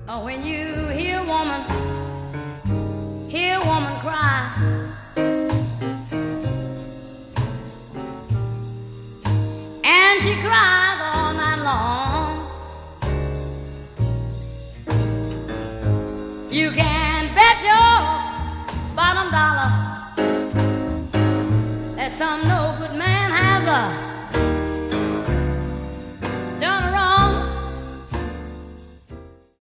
When you hear a woman cry, and she cries all night long, you can bet your bottom dollar that some no good man has a